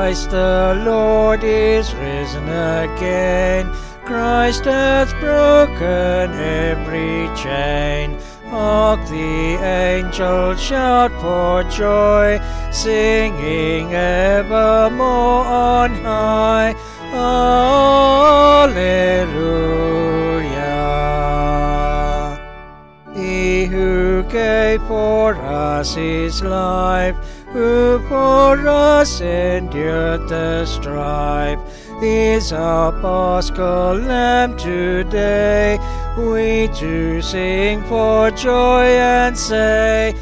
Christ the Lord is risen again. Christ hath broken every chain. Hark, the angels shout for joy, singing evermore on high. Alleluia. He who gave for us his life, who for us endured the strife, is our Paschal Lamb today. We too sing for joy and say,